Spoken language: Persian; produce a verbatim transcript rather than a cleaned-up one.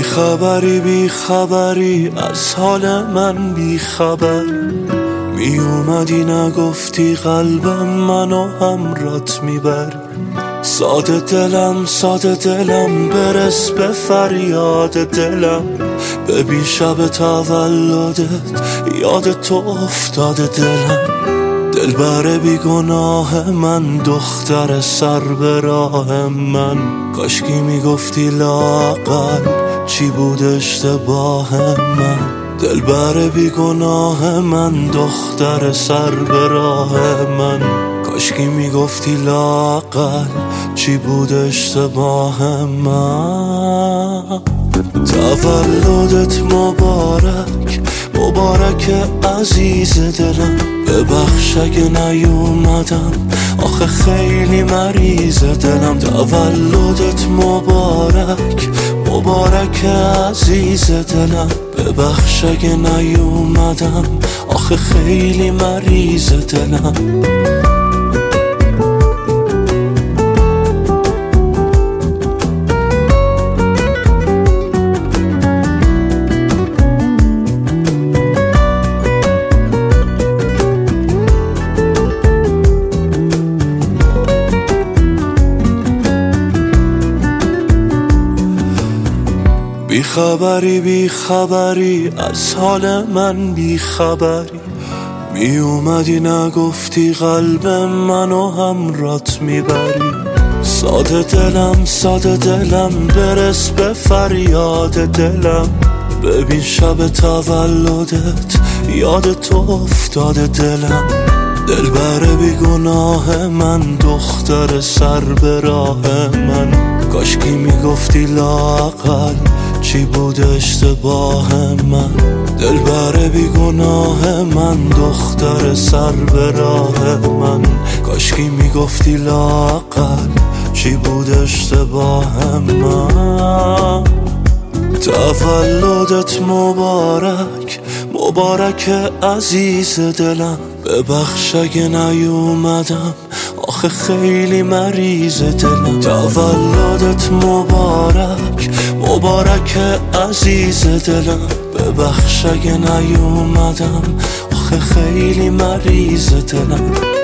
بی خبری بی خبری از حال من بی خبر، می اومدی نگفتی قلبم منو همرات میبر. ساده دلم ساده دلم برس به فریاد دلم، ببین شب تولدت یاد تو افتاده دلم. دلبر بی گناه من دختر سر به راه من، کاشکی میگفتی لااقل چی بود اشتباه من. دلبر بی گناه من دختر سر به راه من، کاشکی میگفتی لااقل چی بود اشتباه من. تولدت مبارک مبارک عزیز دلم، ببخش اگه نیومدم آخه خیلی مریض دلم. تولدت مبارک مبارک عزیز دلم، ببخش اگه نیومدم آخه خیلی مریض دلم. بی خبری بی خبری از حال من بی خبری، می اومدی نگفتی قلب منو همرات میبری. ساده دلم ساده دلم برس به فریاد دلم، ببین شب تولدت یاد تو افتاده دلم. دلبر بی گناه من دختر سر به راه من، کاشکی میگفتی لااقل چی بود اشتباه من. دلبر بی گناه من دختر سر به راه من، کاشکی میگفتی لااقل چی بود اشتباه من. تولدت مبارک مبارک عزیز دلم، ببخش اگه نیومدم آخه خیلی مریض دلم. تولدت مبارک مبارک عزیز دلم، ببخش اگه نیومدم آخه خیلی مریض دلم.